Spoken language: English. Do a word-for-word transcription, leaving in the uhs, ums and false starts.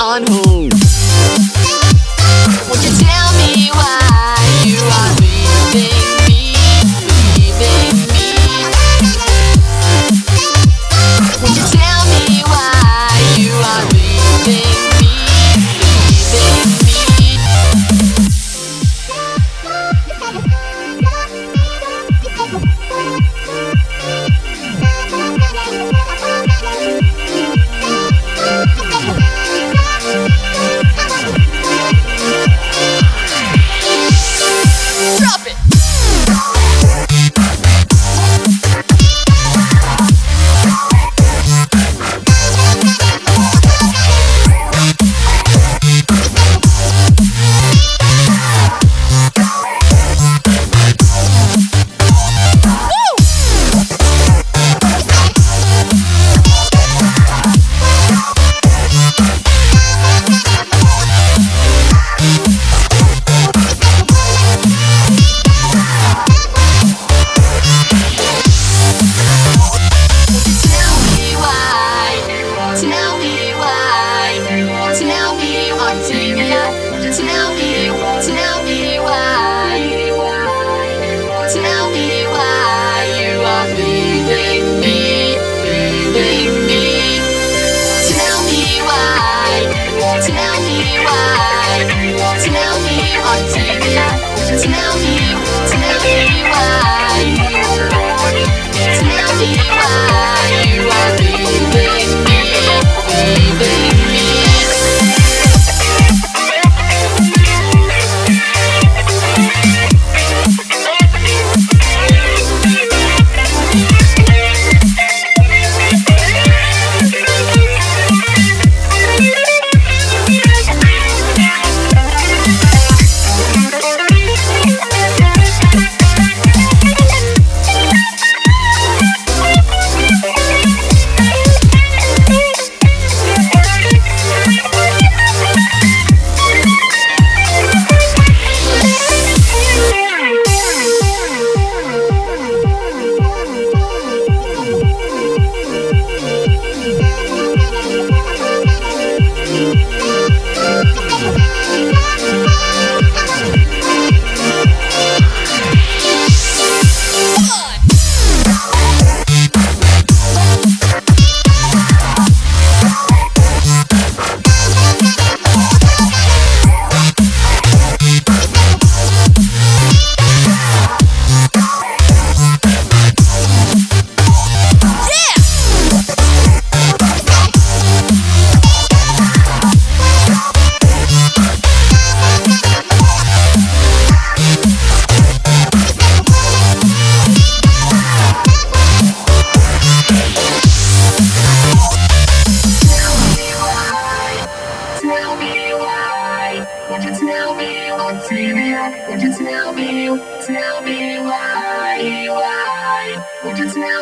on hold. Won't you tell me why you are leaving me, leaving me? Won't you tell me why you are leaving me, leaving me? Drop it! Tell me, tell me why. Tell me why you are leaving me, leaving me. Tell me why. Tell me why. Tell me on T V. Tell me, tell me why. Tell me why you are leaving me, leaving me. Won't you tell me on T V? Won't you tell me, tell me why, why? Won't you tell